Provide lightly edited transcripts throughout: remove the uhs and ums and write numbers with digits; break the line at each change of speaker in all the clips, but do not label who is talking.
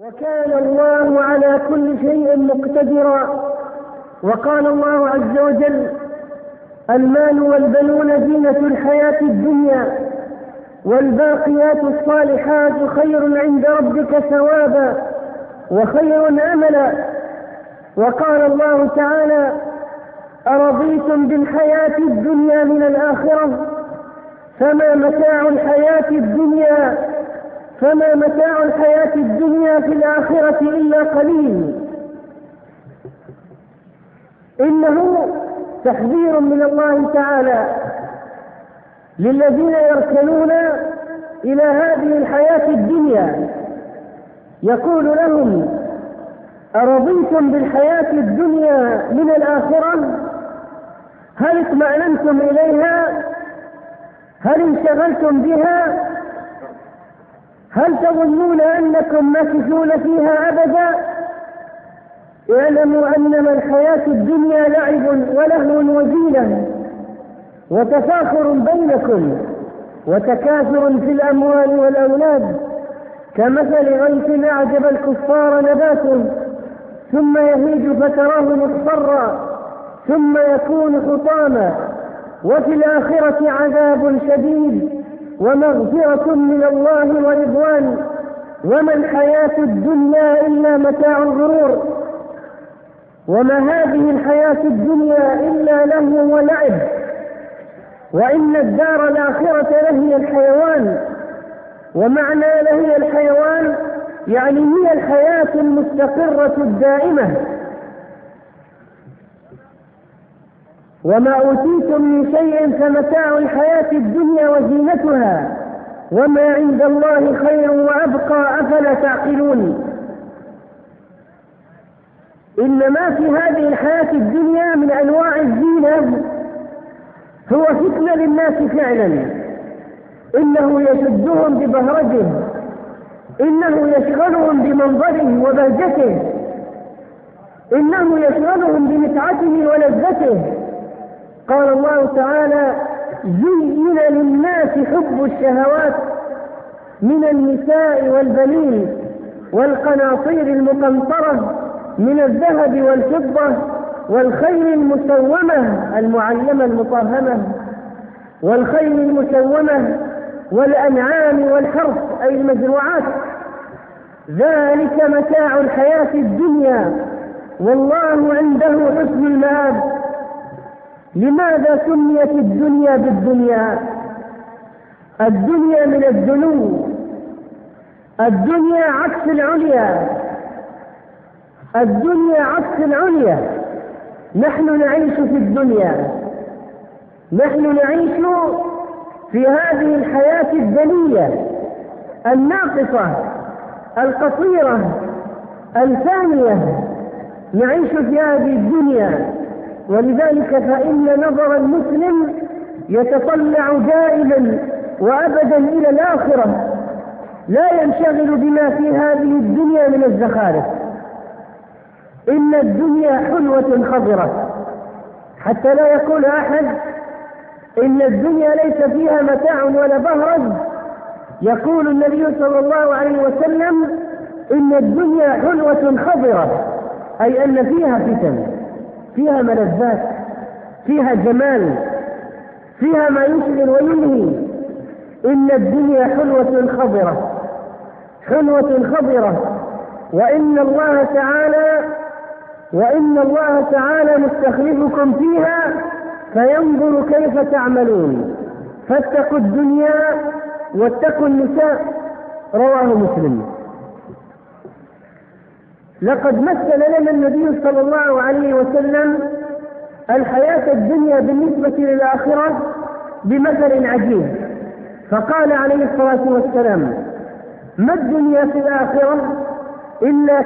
وكان الله على كل شيء مقتدرا. وقال الله عز وجل: المال والبنون زينة الحياة الدنيا والباقيات الصالحات خير عند ربك ثوابا وخير أملا. وقال الله تعالى: أرضيتم بالحياة الدنيا من الآخرة فما متاع الحياة الدنيا في الآخرة إلا قليل. إنه تحذير من الله تعالى للذين يركنون إلى هذه الحياة الدنيا، يقول لهم: أرضيتم بالحياة الدنيا من الآخرة؟ هل اطمأننتم إليها؟ هل انشغلتم بها؟ هل تظنون أنكم ماكثون فيها أبدا؟ اعلموا أنما الحياة الدنيا لعب ولهو وزينة وتفاخر بينكم وتكاثر في الأموال والأولاد كمثل غيث أعجب الكفار نباته ثم يهيج فتراه مصفرا ثم يكون حطاما وفي الآخرة عذاب شديد ومغفرة من الله ورضوان وما الحياة الدنيا إلا متاع الغرور. وما هذه الحياة الدنيا إلا لهو ولعب، وإن الدار الآخرة لهي الحيوان. ومعنى لهي الحيوان يعني هي الحياة المستقرة الدائمة. وما أوتيتم من شيء فمتاع الحياة الدنيا وزينتها وما عند الله خير وأبقى أفلا تعقلون. إن ما في هذه الحياة الدنيا من أنواع الزينة هو فتنة للناس فعلا. إنه يشدهم ببهرجه، إنه يشغلهم بمنظره وبهجته، إنه يشغلهم بمتعته ولذته. قال الله تعالى: زين للناس حب الشهوات من النساء والبنين والقناطير المقنطرة من الذهب والفضة والخيل المسومة المعلمة المطهمة والخيل المسومة والأنعام والحرث أي المزروعات، ذلك متاع الحياة الدنيا والله عنده حسن المآب. لماذا سميت الدنيا بالدنيا؟ الدنيا من الدنو، الدنيا عكس العليا، الدنيا عكس العليا. نحن نعيش في الدنيا، نحن نعيش في هذه الحياة الدنية الناقصة القصيرة الثانية، نعيش في هذه الدنيا. ولذلك فإن نظر المسلم يتطلع دائما وأبدا إلى الآخرة، لا ينشغل بما في هذه الدنيا من الزخارف. إن الدنيا حلوة خضرة، حتى لا يقول أحد إن الدنيا ليس فيها متاع ولا بهرج. يقول النبي صلى الله عليه وسلم: إن الدنيا حلوة خضرة، أي أن فيها فتن، فيها ملذات، فيها جمال، فيها ما يشغل ويلهي. إن الدنيا حلوة خضرة، حلوة خضرة، وإن الله تعالى مستخلفكم فيها فينظر كيف تعملون. فاتقوا الدنيا واتقوا النساء. رواه مسلم. لقد مثل لنا النبي صلى الله عليه وسلم الحياة الدنيا بالنسبة للآخرة بمثل عجيب، فقال عليه الصلاة والسلام: ما الدنيا في الآخرة إلا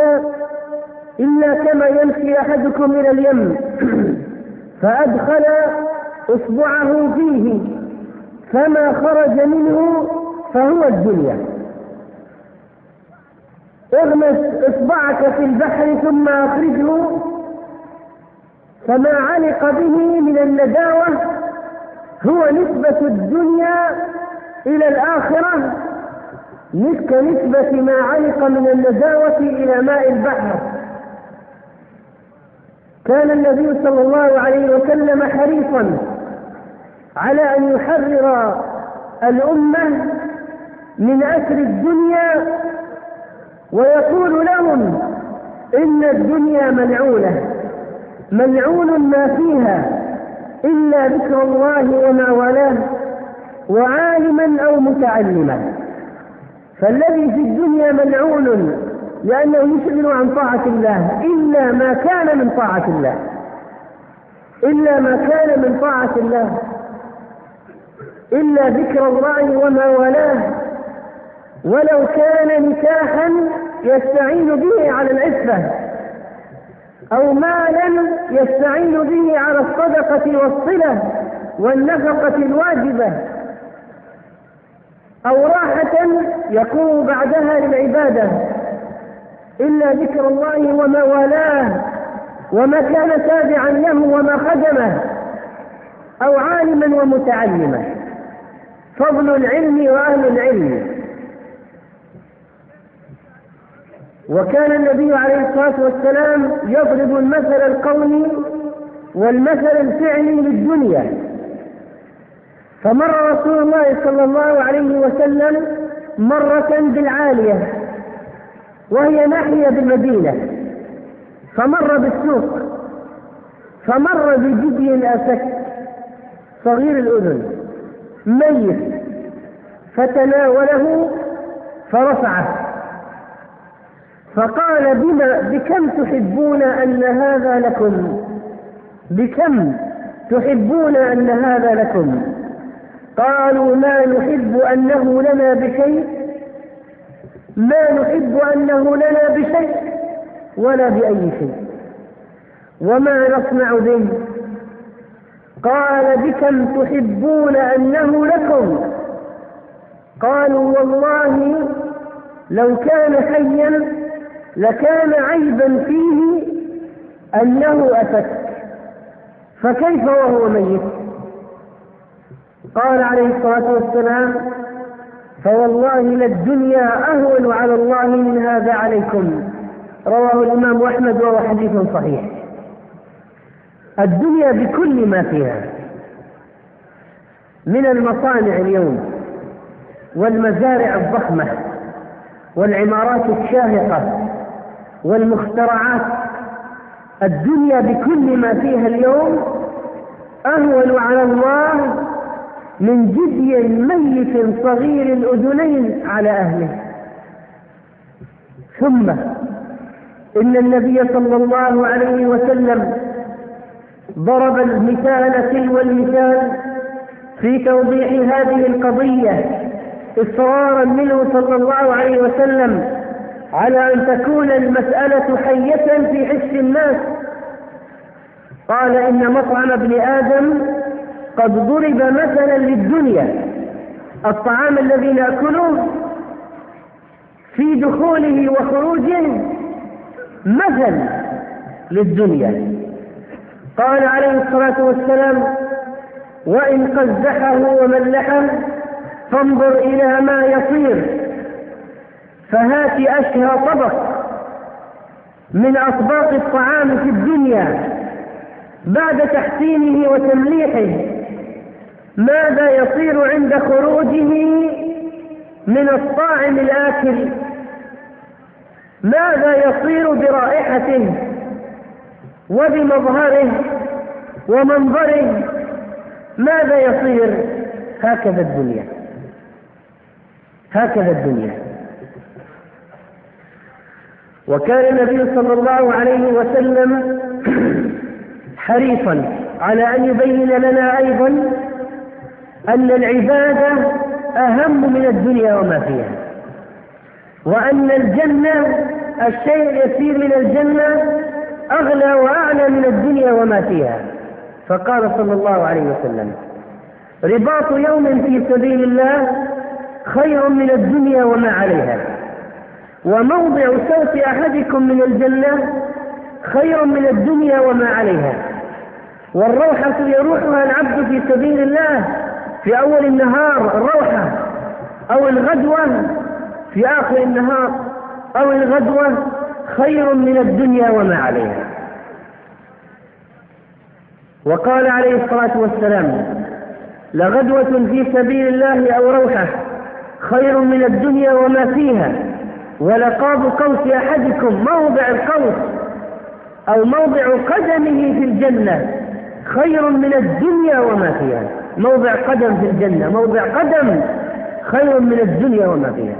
كما يمشي أحدكم إلى اليم فأدخل إصبعه فيه فما خرج منه فهو الدنيا. اغمس إصبعك في البحر ثم أخرجه فما علق به من النداوة هو نسبة الدنيا إلى الآخرة كنسبة ما علق من النزاوة إلى ماء البحر. كان النبي صلى الله عليه وسلم حريصا على أن يحرر الأمة من أسر الدنيا، ويقول لهم إن الدنيا ملعون ما فيها إلا ذكر الله وما والاه وعالما أو متعلما. فالذي في الدنيا ملعون لأنه يشغل عن طاعة الله إلا ما كان من طاعة الله، إلا ذكر الله وما والاه، ولو كان نكاحا يستعين به على العفة، أو مالا يستعين به على الصدقة والصلة والنفقة الواجبة، أو راحة يقوم بعدها للعبادة، إلا ذكر الله وما والاه وما كان تابعا له وما خدمه، أو عالما ومتعلما. فضل العلم وأهل العلم. وكان النبي عليه الصلاة والسلام يضرب المثل القولي والمثل الفعلي للدنيا. فمر رسول الله صلى الله عليه وسلم مرة بالعالية وهي ناحية بالمدينة، فمر بالسوق، فمر بجدي أسك صغير الأذن ميت، فتناوله فرفعه، فقال بكم تحبون أن هذا لكم؟ بكم تحبون أن هذا لكم؟ قالوا ما نحب أنه لنا بشيء ولا بأي شيء، وما نصنع به؟ قال بكم تحبون أنه لكم؟ قالوا والله لو كان حيا لكان عيبا فيه أنه أفك، فكيف وهو ميت؟ قال عليه الصلاة والسلام فوالله للدنيا أهون على الله من هذا عليكم. رواه الإمام أحمد وهو حديث صحيح. الدنيا بكل ما فيها من المصانع اليوم والمزارع الضخمة والعمارات الشاهقة والمخترعات، الدنيا بكل ما فيها اليوم أهون على الله من جدي ميت صغير الأذنين على أهله. ثم إن النبي صلى الله عليه وسلم ضرب المثال تلو المثال في توضيح هذه القضية، إصرارا منه صلى الله عليه وسلم على أن تكون المسألة حية في حس الناس. قال إن مطعم ابن آدم قد ضرب مثلا للدنيا، الطعام الذي نأكله في دخوله وخروجه مثل للدنيا. قال عليه الصلاة والسلام وإن قزحه وملحه فانظر إلى ما يصير، فهات أشهى طبق من أطباق الطعام في الدنيا بعد تحسينه وتمليحه، ماذا يصير عند خروجه من الطاعم الآكل؟ ماذا يصير برائحته وبمظهره ومنظره؟ ماذا يصير؟ هكذا الدنيا، هكذا الدنيا. وكان النبي صلى الله عليه وسلم حريصا على أن يبين لنا أيضا أن العبادة أهم من الدنيا وما فيها، وأن الجنة الشيء اليسير من الجنة أغلى وأعلى من الدنيا وما فيها. فقال صلى الله عليه وسلم رباط يوم في سبيل الله خير من الدنيا وما عليها، وموضع صوت أحدكم من الجنة خير من الدنيا وما عليها. والروحة يروحها العبد في سبيل الله في أول النهار الروحة، أو الغدوة في آخر النهار أو الغدوة خير من الدنيا وما عليها. وقال عليه الصلاة والسلام: لغدوة في سبيل الله أو روحة خير من الدنيا وما فيها، ولقاب قوس أحدكم موضع القوس أو موضع قدمه في الجنة خير من الدنيا وما فيها. موضع قدم في الجنة، موضع قدم خير من الدنيا وما فيها.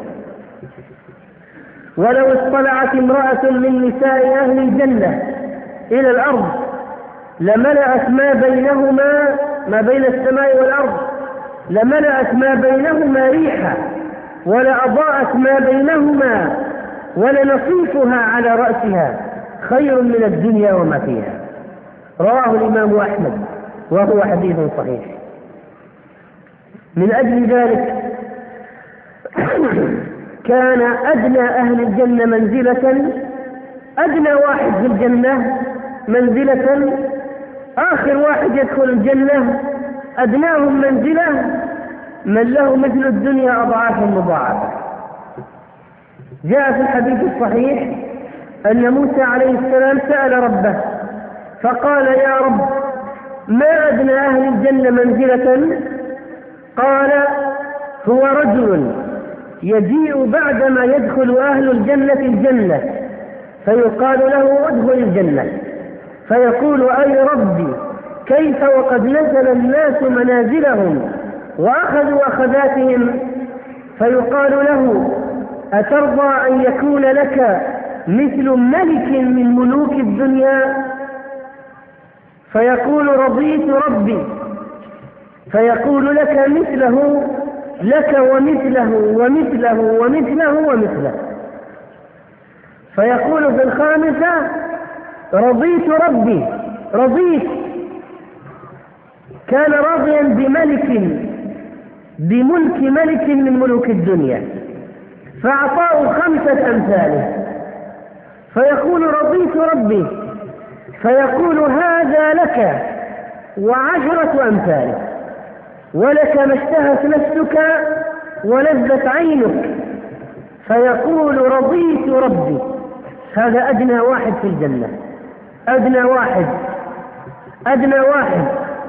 ولو اطلعت امرأة من نساء أهل الجنة إلى الأرض لملأت ما بينهما، ما بين السماء والأرض، لملأت ما بينهما ريحا ولأضاءت ما بينهما ولنصيفها على رأسها خير من الدنيا وما فيها. رواه الإمام أحمد وهو حديث صحيح. من أجل ذلك كان أدنى أهل الجنة منزلة، أدنى واحد في الجنة منزلة، آخر واحد يدخل الجنة أدناهم منزلة من له مثل الدنيا أضعاف مضاعفة. جاء في الحديث الصحيح أن موسى عليه السلام سأل ربه فقال: يا رب، ما أدنى أهل الجنة منزلة؟ قال: هو رجل يجيء بعدما يدخل أهل الجنة الجنة فيقال له: ادخل الجنة، فيقول: أي ربي، كيف وقد نزل الناس منازلهم وأخذوا أخذاتهم؟ فيقال له: أترضى أن يكون لك مثل ملك من ملوك الدنيا؟ فيقول: رضيت ربي. فيقول: لك مثله، لك ومثله ومثله ومثله ومثله. فيقول في الخامسة: رضيت ربي، رضيت. كان راضيا بملك ملك من ملوك الدنيا فأعطاه 5 أمثاله. فيقول: رضيت ربي. فيقول: هذا لك و10 أمثاله، ولك ما اشتهت نفسك ولذت عينك. فيقول: رضيت ربي. هذا أدنى واحد في الجنة، أدنى واحد، أدنى واحد،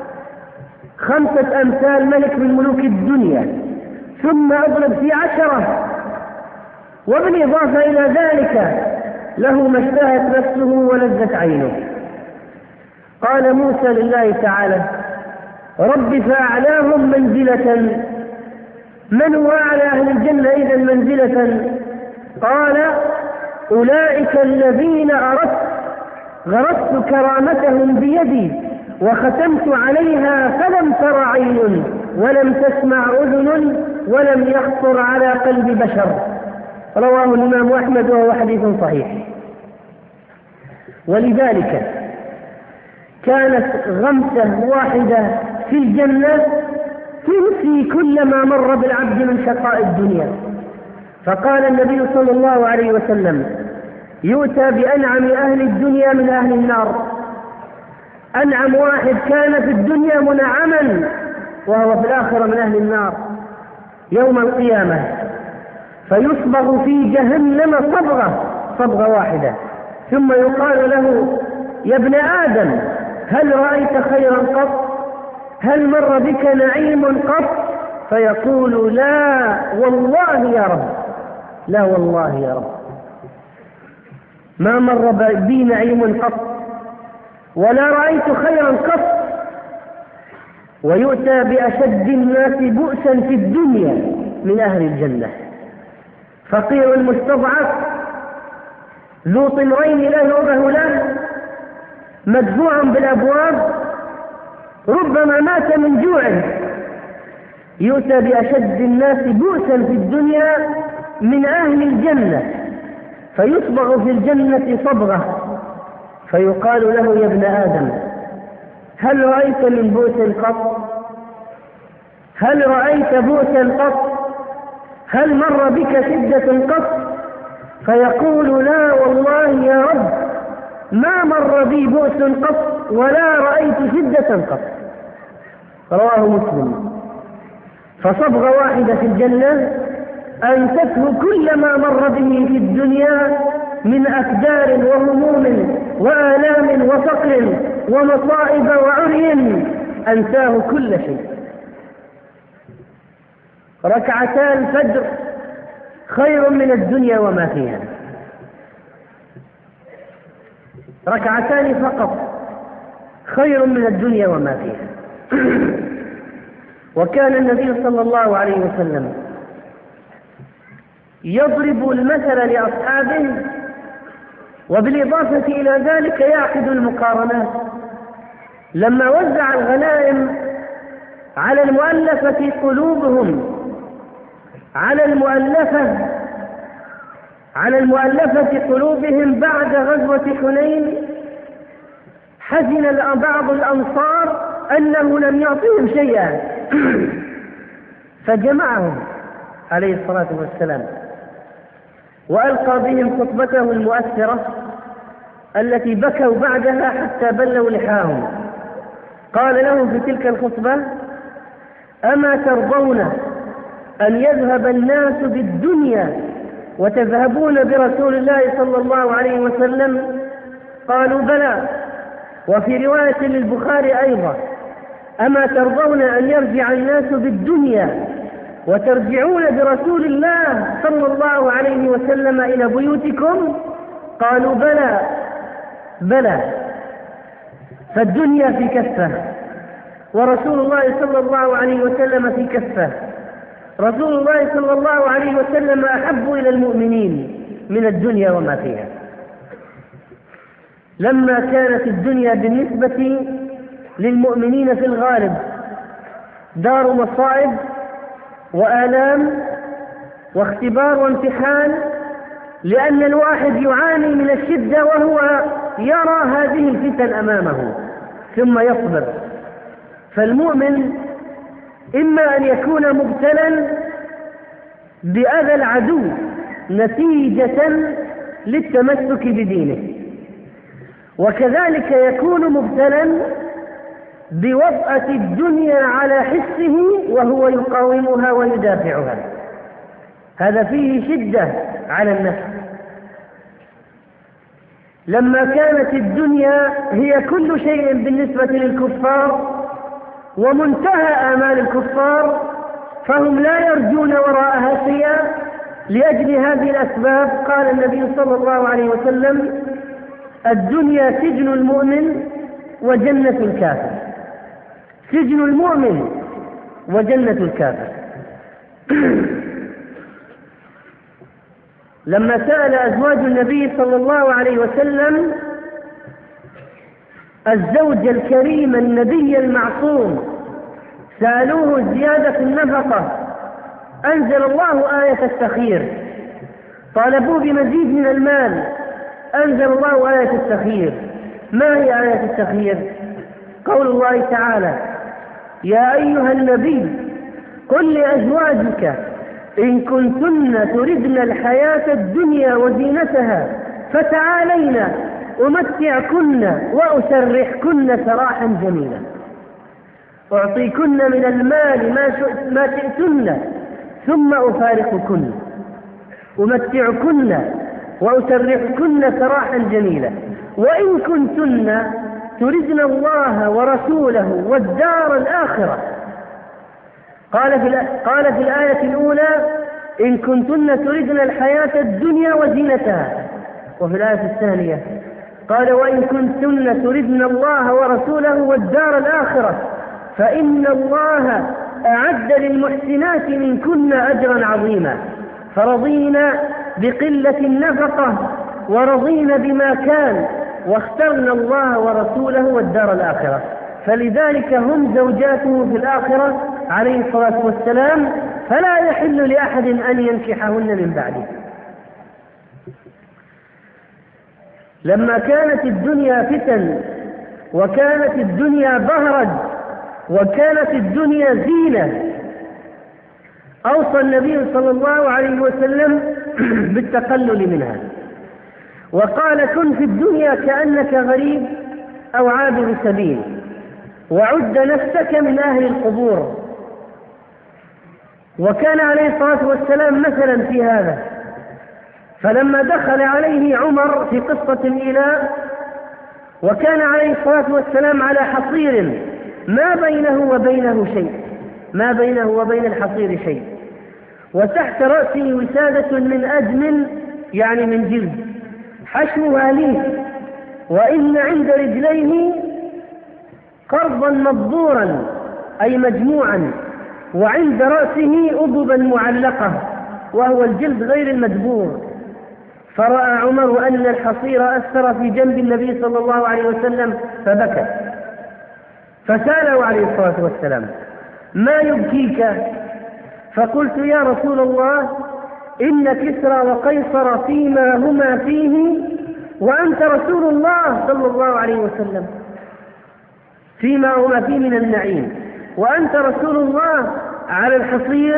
5 أمثال ملك من ملوك الدنيا، ثم أضرب في 10، وبالإضافة إلى ذلك له ما اشتهت نفسه ولذت عينه. قال موسى لله تعالى: رب فأعلاهم منزلة. من هو أعلى أهل الجنة إذن منزلة؟ قال: أولئك الذين غرست كرامتهم بيدي وختمت عليها فلم تر عين ولم تسمع أذن ولم يخطر على قلب بشر. رواه الإمام أحمد وهو حديث صحيح. ولذلك كانت غمسة واحدة في الجنة تنسي كل ما مر بالعبد من شقاء الدنيا. فقال النبي صلى الله عليه وسلم: يؤتى بأنعم أهل الدنيا من أهل النار. أنعم واحد كان في الدنيا منعما وهو في الآخرة من أهل النار يوم القيامة، فيصبغ في جهنم صبغة واحدة، ثم يقال له: يا ابن آدم، هل رأيت خيرا قط؟ هل مر بك نعيم قط؟ فيقول: لا والله يا رب، لا والله يا رب، ما مر بي نعيم قط ولا رأيت خيرا قط. ويؤتى بأشد الناس بؤسا في الدنيا من أهل الجنة، فقير مستضعف ذو طمرين لا يؤبه له، مدفوع بالأبواب، ربما مات من جوعه. يؤتى بأشد الناس بؤسا في الدنيا من أهل الجنة، فيصبغ في الجنة صبغة، فيقال له: يا ابن آدم، هل رأيت من بؤس قط؟ هل رأيت بؤسا قط؟ هل مر بك شدة قط؟ فيقول: لا والله يا رب، ما مر بي بؤس قط ولا رأيت شدة قط. رواه مسلم. فصبغة واحدة في الجنة أنسته كل ما مر به في الدنيا من أكدار وهموم وآلام وفقر ومصائب وعري، أنساه كل شيء. ركعتا الفجر خير من الدنيا وما فيها، ركعتان فقط خير من الدنيا وما فيها. وكان النبي صلى الله عليه وسلم يضرب المثل لأصحابه، وبالإضافة إلى ذلك يعقد المقارنات. لما وزع الغنائم على المؤلفة قلوبهم، على المؤلفة قلوبهم بعد غزوة حنين، حزن بعض الأنصار أنه لم يعطهم شيئا، فجمعهم عليه الصلاة والسلام وألقى بهم خطبته المؤثرة التي بكوا بعدها حتى بلوا لحاهم. قال لهم في تلك الخطبة: أما ترضون أن يذهب الناس بالدنيا وتذهبون برسول الله صلى الله عليه وسلم؟ قالوا: بلى. وفي رواية للبخاري أيضا: أما ترضون أن يرجع الناس بالدنيا وترجعون برسول الله صلى الله عليه وسلم إلى بيوتكم؟ قالوا: بلى بلى. فالدنيا في كفة ورسول الله صلى الله عليه وسلم في كفة. رسول الله صلى الله عليه وسلم أحب إلى المؤمنين من الدنيا وما فيها. لما كانت الدنيا بالنسبة للمؤمنين في الغالب دار مصائب وآلام واختبار وامتحان، لأن الواحد يعاني من الشدة وهو يرى هذه الفتن أمامه ثم يصبر. فالمؤمن إما أن يكون مبتلا بأذى العدو نتيجة للتمسك بدينه، وكذلك يكون مبتلا بوطأة الدنيا على حسه وهو يقاومها ويدافعها. هذا فيه شدة على النفس. لما كانت الدنيا هي كل شيء بالنسبة للكفار ومنتهى آمال الكفار، فهم لا يرجون وراءها شيئا. لأجل هذه الأسباب قال النبي صلى الله عليه وسلم: الدنيا سجن المؤمن وجنة الكافر. سجن المؤمن وجنة الكافر. لما سأل أزواج النبي صلى الله عليه وسلم الزوج الكريم النبي المعصوم، سألوه زيادة في النفقة، أنزل الله آية السخير. طالبوا بمزيد من المال، أنزل الله آية السخير. ما هي آية السخير؟ قول الله تعالى: يا أيها النبي قل لأزواجك إن كنتن تردن الحياة الدنيا وزينتها فتعالينا أمتعكن وأسرحكن سراحا جميلا، أعطيكن من المال ما شئتن ثم أفارقكن، أمتعكن وأسرحكن سراحا جميلا، وإن كنتن تردن الله ورسوله والدار الآخرة. قال في الآية الأولى: إن كنتن تردن الحياة الدنيا وزينتها. وفي الآية الثانية قال: وإن كنتن تردن الله ورسوله والدار الآخرة فإن الله أعد للمحسنات منكن أجرا عظيما. فرضينا بقلة النفقة ورضينا بما كان، واخترنا الله ورسوله والدار الآخرة، فلذلك هم زوجاته في الآخرة عليه الصلاة والسلام، فلا يحل لأحد أن ينكحهن من بعده. لما كانت الدنيا فتن وكانت الدنيا بهرج وكانت الدنيا زينة، أوصى النبي صلى الله عليه وسلم بالتقلل منها، وقال: كن في الدنيا كأنك غريب أو عابر سبيل، وعد نفسك من أهل القبور. وكان عليه الصلاة والسلام مثلا في هذا. فلما دخل عليه عمر في قصة الإيلاء وكان عليه الصلاة والسلام على حصير ما بينه وبين الحصير شيء، وتحت رأسه وسادة من أدم يعني من جلد حشوها ليف، وإن عند رجليه قرضا مبذورا أي مجموعا، وعند رأسه أضبا معلقة وهو الجلد غير المدبور. فرأى عمر أن الحصير أثر في جنب النبي صلى الله عليه وسلم فبكى، فسأله عليه الصلاة والسلام: ما يبكيك؟ فقلت: يا رسول الله، إن كسرى وقيصر فيما هما فيه وأنت رسول الله صلى الله عليه وسلم، فيما هما فيه من النعيم، وأنت رسول الله على الحصير.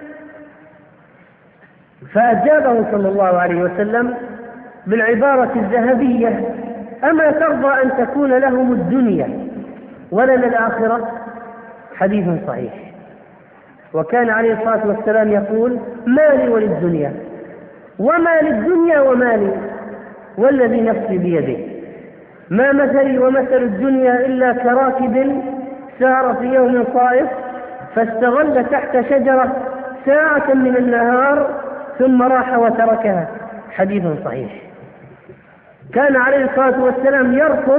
فأجابه صلى الله عليه وسلم بالعبارة الذهبية: أما ترضى أن تكون لهم الدنيا ولنا الآخرة؟ حديث صحيح. وكان عليه الصلاة والسلام يقول: ما لي وللدنيا، وما للدنيا ومالي، والذي نفسي بيده، ما مثلي ومثل الدنيا إلا كراكب سار في يوم صائف فاستظل تحت شجرة ساعة من النهار ثم راح وتركها. حديث صحيح. كان عليه الصلاة والسلام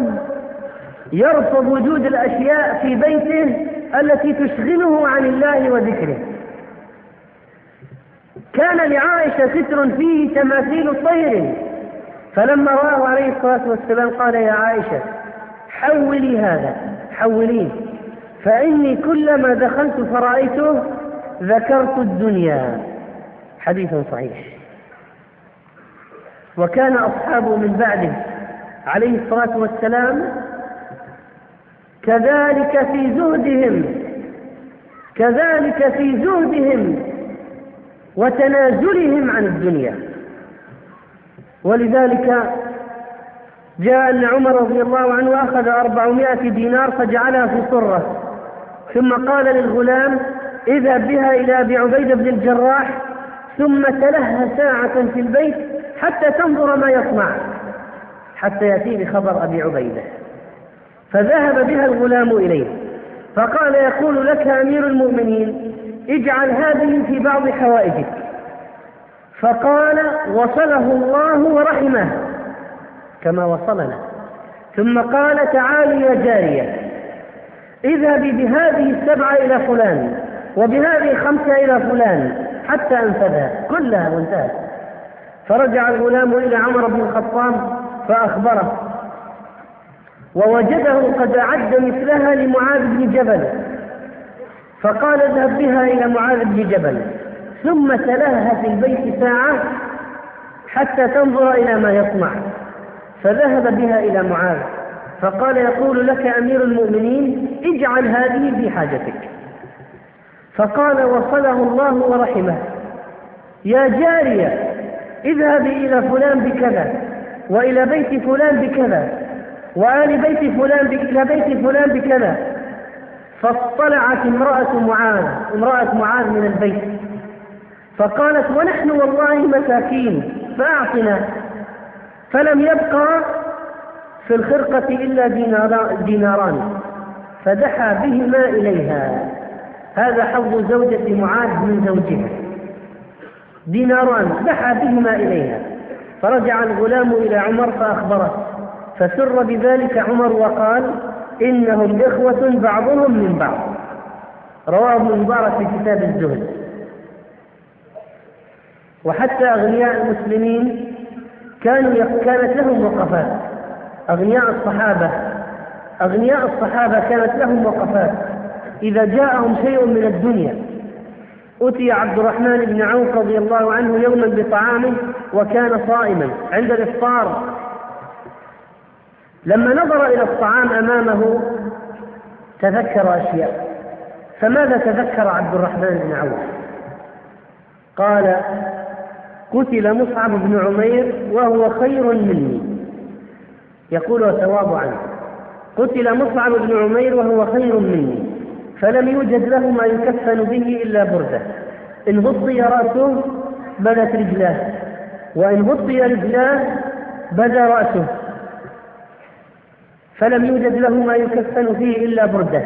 يرفض وجود الأشياء في بيته التي تشغله عن الله وذكره. كان لعائشة ستر فيه تماثيل طير، فلما رآه عليه الصلاة والسلام قال: يا عائشة، حولي هذا، حوليه، فإني كلما دخلت فرأيته ذكرت الدنيا. حديث صحيح. وكان أصحابه من بعده عليه الصلاة والسلام كذلك في زهدهم وتنازلهم عن الدنيا. ولذلك جاء أن عمر رضي الله عنه أخذ 400 دينار فجعلها في صرة، ثم قال للغلام: اذهب بها إلى أبي عبيدة بن الجراح ثم تلهى ساعة في البيت حتى تنظر ما يصنع، حتى يأتي بخبر أبي عبيدة. فذهب بها الغلام إليه فقال: يقول لك أمير المؤمنين اجعل هذه في بعض حوائجك. فقال: وصله الله ورحمه كما وصلنا. ثم قال: تعالي يا جارية، اذهبي بهذه 7 إلى فلان وبهذه 5 إلى فلان حتى أنفذها كلها وانتهت. فرجع الغلام إلى عمر بن الخطاب فأخبره، ووجده قد أعد مثلها لمعاذ بن جبل، فقال: اذهب بها إلى معاذ بن جبل ثم تلهى في البيت ساعة حتى تنظر إلى ما يصنع. فذهب بها إلى معاذ فقال: يقول لك أمير المؤمنين اجعل هذه في حاجتك. فقال: وصله الله ورحمه، يا جارية اذهبي إلى فلان بكذا وإلى بيت فلان بكذا وآل بيت فلان إلى بيت فلان بكذا. فاطلعت امرأة معاذ من البيت فقالت: ونحن والله مساكين فأعطنا. فلم يبقى في الخرقة إلا ديناران فدحى بهما إليها. هذا حظ زوجة معاذ من زوجها، ديناران دحى بهما إليها. فرجع الغلام إلى عمر فأخبره، فسر بذلك عمر وقال: إنهم إخوة بعضهم من بعض. رواه ابن المبارك في كتاب الزهد. وحتى أغنياء المسلمين كانت لهم وقفات. أغنياء الصحابة كانت لهم وقفات. إذا جاءهم شيء من الدنيا، أتي عبد الرحمن بن عوف رضي الله عنه يوما بطعامه وكان صائما عند الإفطار. لما نظر إلى الطعام أمامه تذكر أشياء. فماذا تذكر عبد الرحمن بن عوف؟ قال: قتل مصعب بن عمير وهو خير مني، يقول تواضعا: قتل مصعب بن عمير وهو خير مني، فلم يوجد له ما يكفن به إلا بردة، إن غطي رأسه بدت رجلاه، وإن غطي رجلاه بدا رأسه، فلم يوجد له ما يكفن فيه إلا بردة.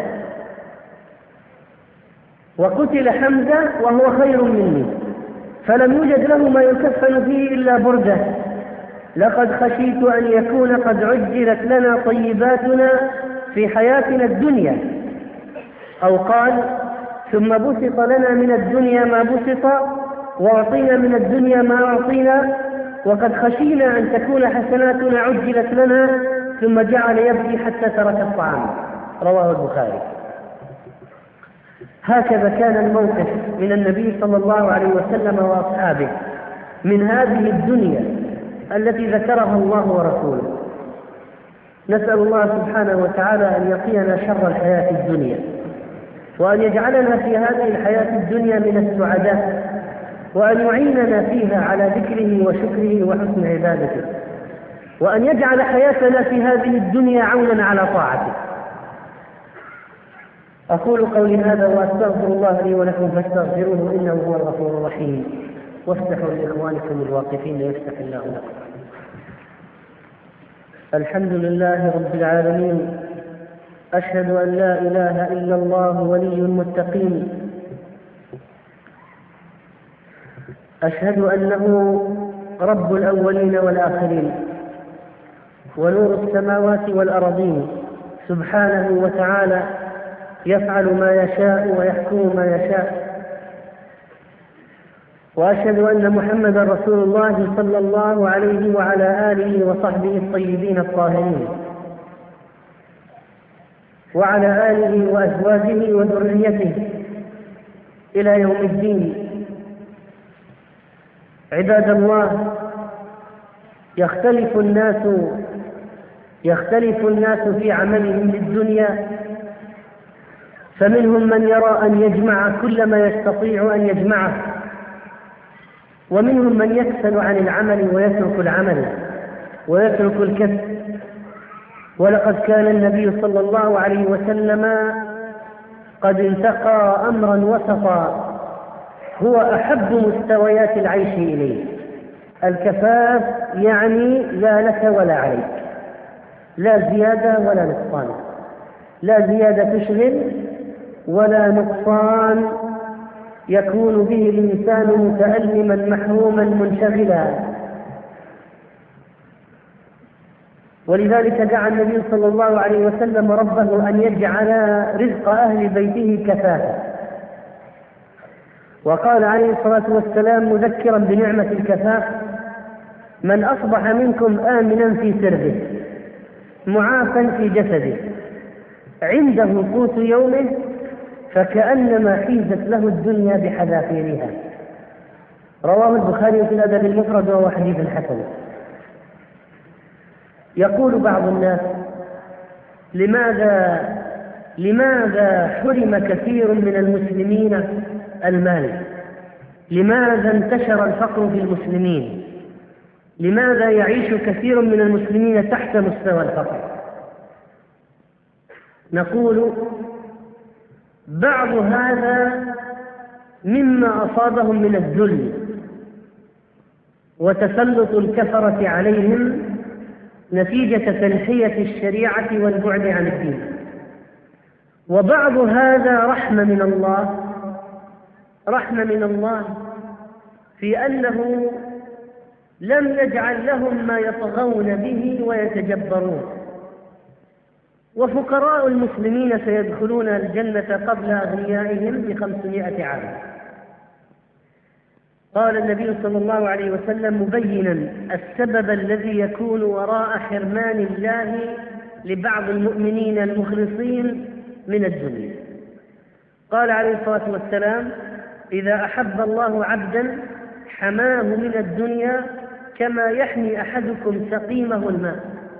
وقتل حمزة وهو خير مني، فلم يوجد له ما يكفن فيه إلا بردة. لقد خشيت أن يكون قد عجلت لنا طيباتنا في حياتنا الدنيا، أو قال ثم بسط لنا من الدنيا ما بسط، وأعطينا من الدنيا ما أعطينا، وقد خشينا أن تكون حسناتنا عجلت لنا ثم جعل يبكي حتى ترك الطعام. رواه البخاري. هكذا كان الموقف من النبي صلى الله عليه وسلم وأصحابه من هذه الدنيا التي ذكرها الله ورسوله. نسأل الله سبحانه وتعالى أن يقينا شر الحياة الدنيا، وأن يجعلنا في هذه الحياة الدنيا من السعداء، وأن يعيننا فيها على ذكره وشكره وحسن عبادته، وأن يجعل حياتنا في هذه الدنيا عونا على طاعته. أقول قولي هذا وأستغفر الله لي ولكم فاستغفروه إنه هو الغفور الرحيم، وافتحوا لإخوانكم الواقفين يفتح الله لكم. الحمد لله رب العالمين، أشهد أن لا إله إلا الله ولي المتقين، أشهد أنه رب الأولين والآخرين ونور السماوات والأرضين، سبحانه وتعالى يفعل ما يشاء ويحكم ما يشاء. وأشهد أن محمدا رسول الله صلى الله عليه وعلى آله وصحبه الطيبين الطاهرين، وعلى آله وأزواجه وذريته إلى يوم الدين. عباد الله، يختلف الناس في عملهم للدنيا، فمنهم من يرى أن يجمع كل ما يستطيع أن يجمعه، ومنهم من يكسل عن العمل ويترك العمل ويترك الكسب. ولقد كان النبي صلى الله عليه وسلم قد انتقى أمرا وسطا هو أحب مستويات العيش إليه: الكفاف، يعني لا لك ولا عليك، لا زيادة ولا نقصان، لا زيادة تشغل ولا نقصان يكون به الإنسان متألما محروما منشغلا. ولذلك دعا النبي صلى الله عليه وسلم ربه أن يجعل رزق أهل بيته كفافا، وقال عليه الصلاة والسلام مذكرا بنعمة الكفاف: من أصبح منكم آمنا في سربه معافا في جسده عنده قوت يومه فكأنما حيزت له الدنيا بحذافيرها. رواه البخاري في الأدب المفرد وهو حديث حسن. يقول بعض الناس: لماذا حرم كثير من المسلمين المال؟ لماذا انتشر الفقر في المسلمين؟ لماذا يعيش كثير من المسلمين تحت مستوى الفقر؟ نقول: بعض هذا مما أصابهم من الذل وتسلط الكفرة عليهم نتيجة تنحية الشريعة والبعد عن الدين، وبعض هذا رحمة من الله في أنه لم يجعل لهم ما يطغون به ويتجبرون. وفقراء المسلمين سيدخلون الجنة قبل أغنيائهم ب500 عام. قال النبي صلى الله عليه وسلم مبينا السبب الذي يكون وراء حرمان الله لبعض المؤمنين المخلصين من الدنيا. قال عليه الصلاة والسلام: إذا أحب الله عبدا حماه من الدنيا كما يحمي أحدكم سقيمه الماء،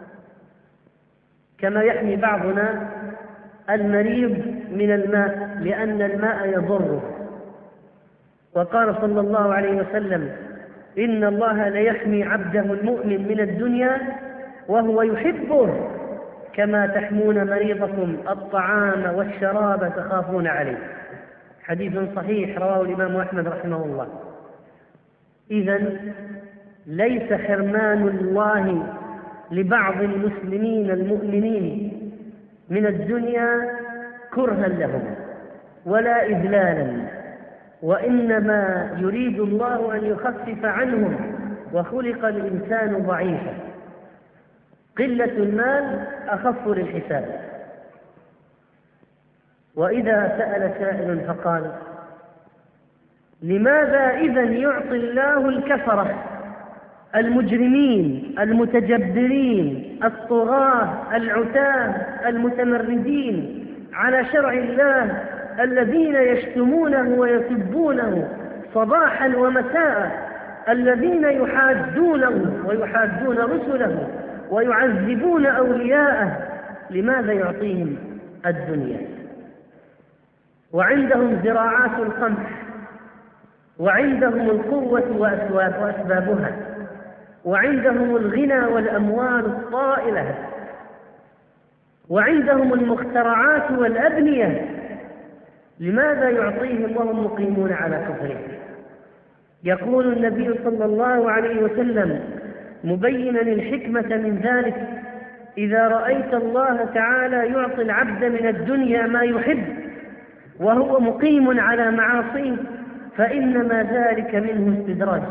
كما يحمي بعضنا المريض من الماء لأن الماء يضره. وقال صلى الله عليه وسلم: إن الله ليحمي عبده المؤمن من الدنيا وهو يحبه كما تحمون مريضكم الطعام والشراب تخافون عليه. حديث صحيح رواه الإمام أحمد رحمه الله. إذن ليس حرمان الله لبعض المسلمين المؤمنين من الدنيا كرها لهم ولا إذلالا، وإنما يريد الله أن يخفف عنهم، وخلق الإنسان ضعيفا، قلة المال أخف للحساب. وإذا سأل سائل فقال: لماذا إذن يعطي الله الكفرة المجرمين المتجبرين الطغاة العتاة المتمردين على شرع الله الذين يشتمونه ويسبونه صباحا ومساء، الذين يحادونه ويحادون رسله ويعذبون أولياءه، لماذا يعطيهم الدنيا وعندهم زراعات القمح وعندهم القوة وأسبابها وعندهم الغنى والأموال الطائلة وعندهم المخترعات والأبنية؟ لماذا يعطيهم وهم مقيمون على كفرهم؟ يقول النبي صلى الله عليه وسلم مبينا الحكمة من ذلك: إذا رأيت الله تعالى يعطي العبد من الدنيا ما يحب وهو مقيم على معاصيه فإنما ذلك منه استدراج.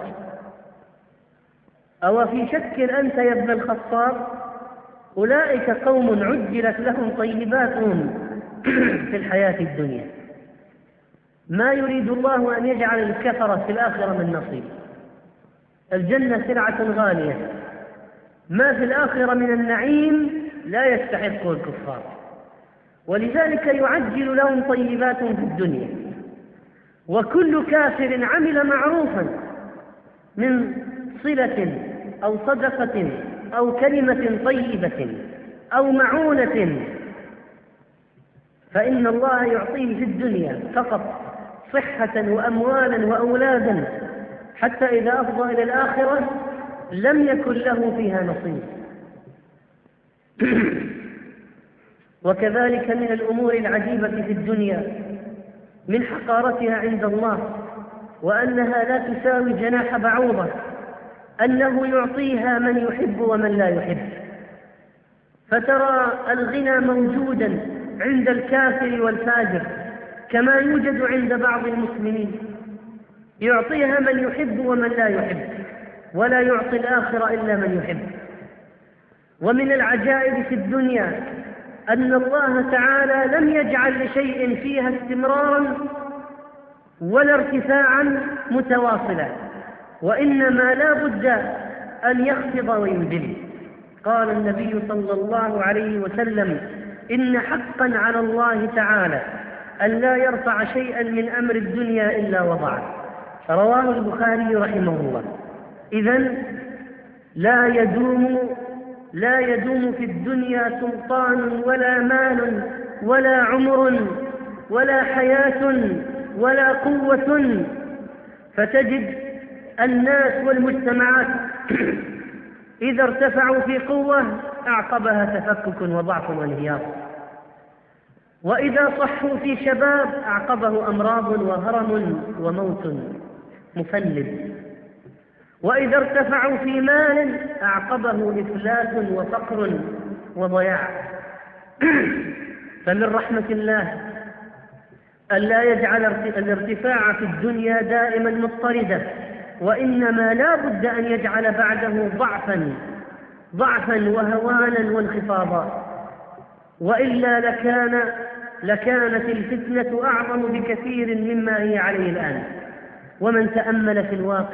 أو في شك أنت يا ابن الخطاب؟ أولئك قوم عجلت لهم طيباتهم في الحياة الدنيا، ما يريد الله أن يجعل الكفرة في الآخرة من نصيب. الجنة سلعة غالية، ما في الآخرة من النعيم لا يستحقه الكفار، ولذلك يعجل لهم طيبات في الدنيا. وكل كافر عمل معروفا من صلة أو صدقة أو كلمة طيبة أو معونة فإن الله يعطيه في الدنيا فقط صحة وأموالا وأولادا، حتى إذا أفضى إلى الآخرة لم يكن له فيها نصيب. وكذلك من الأمور العجيبة في الدنيا من حقارتها عند الله وأنها لا تساوي جناح بعوضة، أنه يعطيها من يحب ومن لا يحب. فترى الغنى موجودا عند الكافر والفاجر كما يوجد عند بعض المسلمين، يعطيها من يحب ومن لا يحب، ولا يعطي الآخرة إلا من يحب. ومن العجائب في الدنيا أن الله تعالى لم يجعل لشيء فيها استمرارا ولا ارتفاعا متواصلا، وإنما لا بد أن يخفض وينزل. قال النبي صلى الله عليه وسلم: إن حقا على الله تعالى أن لا يرفع شيئا من أمر الدنيا إلا وضعه. رواه البخاري رحمه الله. إذن لا يدوم في الدنيا سلطان ولا مال ولا عمر ولا حياة ولا قوة، فتجد الناس والمجتمعات إذا ارتفعوا في قوة أعقبها تفكك وضعف وانهيار، وإذا صحوا في شباب أعقبه أمراض وهرم وموت مفلد، وإذا ارتفعوا في مال أعقبه إفلاس وفقر وضياع. فمن رحمة الله ألا يجعل الارتفاع في الدنيا دائما مضطردا، وإنما لا بد أن يجعل بعده ضعفا وهوانا وانخفاضا، وإلا لكانت الفتنة أعظم بكثير مما هي عليه الآن. ومن تأمل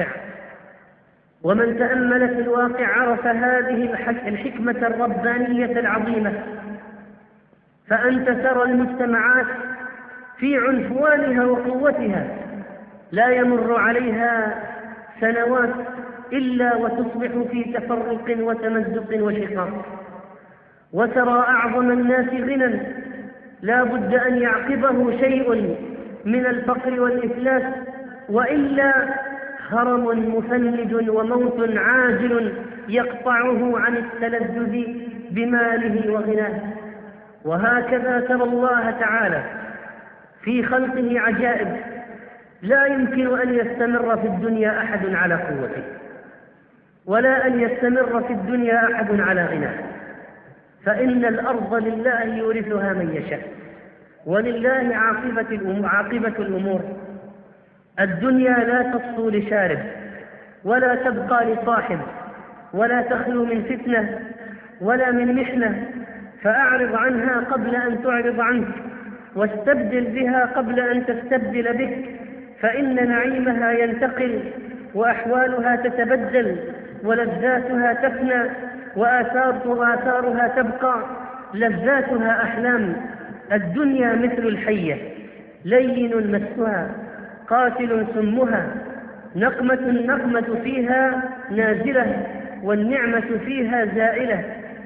في الواقع عرف هذه الحكمة الربانية العظيمة. فأنت ترى المجتمعات في عنفوانها وقوتها لا يمر عليها سنوات إلا وتصبح في تفرق وتمزق وشقاق، وترى أعظم الناس غنى لا بد أن يعقبه شيء من الفقر والإفلاس، وإلا هرم مفلج وموت عاجل يقطعه عن التلذذ بماله وغناه. وهكذا ترى الله تعالى
في خلقه عجائب، لا يمكن أن يستمر في الدنيا أحد على قوته، ولا أن يستمر في الدنيا أحد على غناه، فإن الأرض لله يورثها من يشاء، ولله عاقبة الأمور. الدنيا لا تصفو لشارب، ولا تبقى لصاحب، ولا تخلو من فتنة ولا من محنة، فأعرض عنها قبل أن تعرض عنك، واستبدل بها قبل أن تستبدل بك، فإن نعيمها ينتقل، وأحوالها تتبدل، ولذاتها تفنى، وآثارها تبقى، لذاتها أحلام. الدنيا مثل الحية، لين مسها، قاتل سمها، النقمة فيها نازلة، والنعمة فيها زائلة.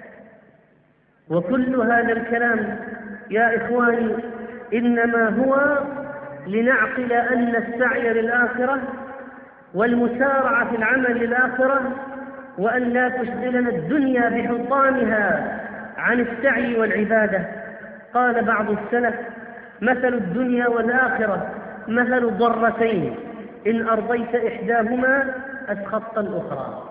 وكل هذا الكلام يا إخواني إنما هو لنعقل أن السعي للآخرة والمسارعة في العمل للآخرة، وأن لا تشغلنا الدنيا بحطامها عن السعي والعبادة. قال بعض السلف: مثل الدنيا والآخرة مثل ضرتين، إن أرضيت إحداهما أسخطت الأخرى.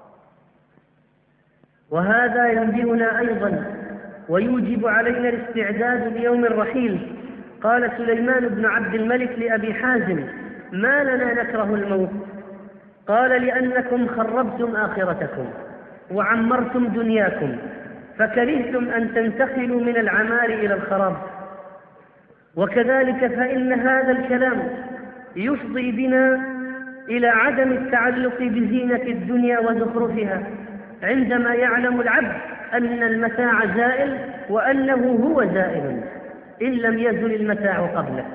وهذا ينبهنا أيضا ويوجب علينا الاستعداد ليوم الرحيل. قال سليمان بن عبد الملك لأبي حازم: ما لنا نكره الموت؟ قال: لأنكم خربتم آخرتكم وعمرتم دنياكم، فكرهتم أن تنتقلوا من العمار إلى الخراب. وكذلك فإن هذا الكلام يفضي بنا إلى عدم التعلق بزينة الدنيا وزخرفها، عندما يعلم العبد أن المتاع زائل، وأنه هو زائل إن لم يزل المتاع قبله.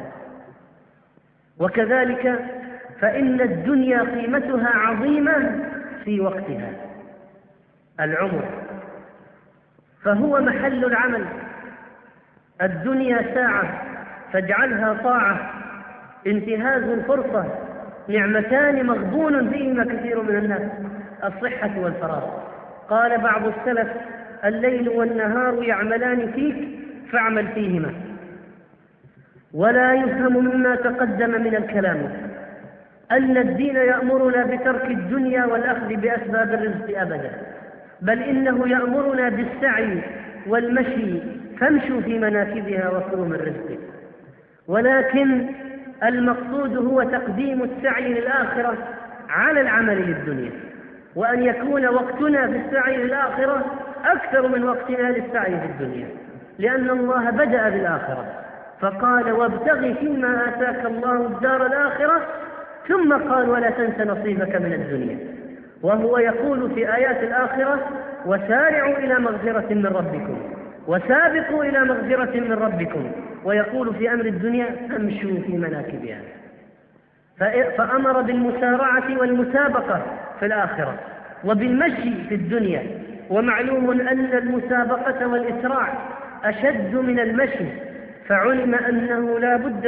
وكذلك فإن الدنيا قيمتها عظيمة في وقتها، العمر، فهو محل العمل. الدنيا ساعة فاجعلها طاعة، انتهاز الفرصة، نعمتان مغبون فيهما كثير من الناس، الصحة والفراغ. قال بعض السلف: الليل والنهار يعملان فيك فاعمل فيهما. ولا يفهم مما تقدم من الكلام أن الدين يأمرنا بترك الدنيا والأخذ بأسباب الرزق أبدا، بل إنه يأمرنا بالسعي والمشي، فامشوا في مناكبها وكلوا من رزقه. ولكن المقصود هو تقديم السعي للآخرة على العمل للدنيا، وأن يكون وقتنا في السعي للآخرة أكثر من وقتنا للسعي في الدنيا، لأن الله بدأ بالآخرة فقال: وابتغ فيما آتاك الله الدار الآخرة، ثم قال: ولا تنس نصيبك من الدنيا. وهو يقول في آيات الآخرة: وسارعوا إلى مغفرة من ربكم وسابقوا إلى مغفرة من ربكم. ويقول في أمر الدنيا: امشوا في مناكبها. فأمر بالمسارعة والمسابقة في الآخرة وبالمشي في الدنيا. ومعلوم أن المسابقة والإسراع أشد من المشي، فعلم أنه لا بد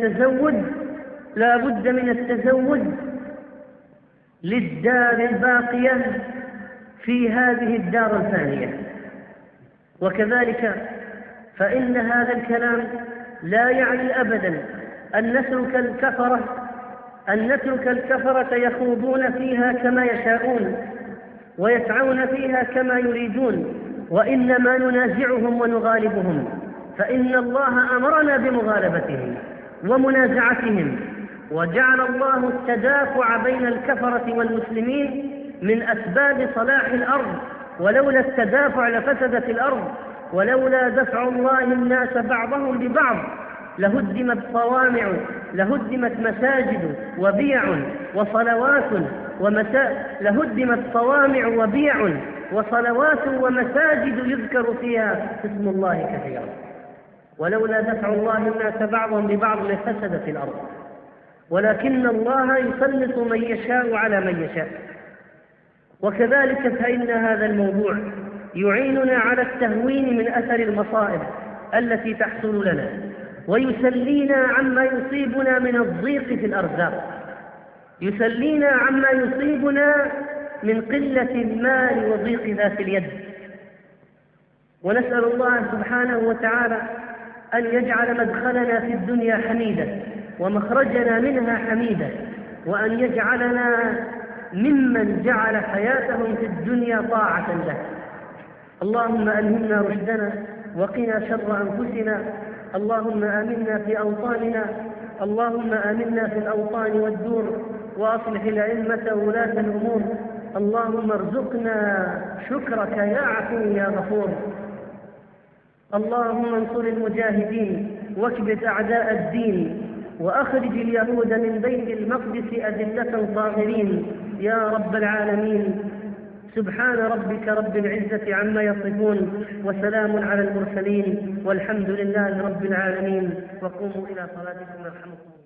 من التزود للدار الباقية في هذه الدار الفانية. وكذلك فإن هذا الكلام لا يعني أبدا أن نترك الكفرة يخوضون فيها كما يشاءون ويسعون فيها كما يريدون، وإنما ننازعهم ونغالبهم، فإن الله أمرنا بمغالبتهم ومنازعتهم. وجعل الله التدافع بين الكفرة والمسلمين من أسباب صلاح الأرض، ولولا التدافع لفسدت الأرض، ولولا دفع الله الناس بعضهم ببعض لهدمت صوامع، لهدمت مساجد وبيع وصلوات لهدمت صوامع وبيع وصلوات ومساجد يذكر فيها اسم الله كثيرا، ولولا دفع الله الناس بعضهم ببعض لفسدت الأرض، ولكن الله يسلط من يشاء على من يشاء. وكذلك فإن هذا الموضوع يعيننا على التهوين من أثر المصائب التي تحصل لنا، ويسلينا عما يصيبنا من الضيق في الأرزاق، يسلينا عما يصيبنا من قلة المال وضيق ذات اليد. ونسأل الله سبحانه وتعالى أن يجعل مدخلنا في الدنيا حميدا ومخرجنا منها حميدا، وأن يجعلنا ممن جعل حياتهم في الدنيا طاعة له. اللهم ألهمنا رشدنا وقنا شر أنفسنا. اللهم آمنا في أوطاننا، اللهم آمنا في الأوطان والدور، وأصلح الأئمة وولاة الأمور. اللهم ارزقنا شكرك يا عفو يا غفور. اللهم انصر المجاهدين واكبت أعداء الدين، وأخرج اليهود من بيت المقدس أذلة صاغرين يا رب العالمين. سبحان ربك رب العزة عما يصفون، وسلام على المرسلين، والحمد لله رب العالمين. وقوموا إلى صلاتكم يرحمكم الله.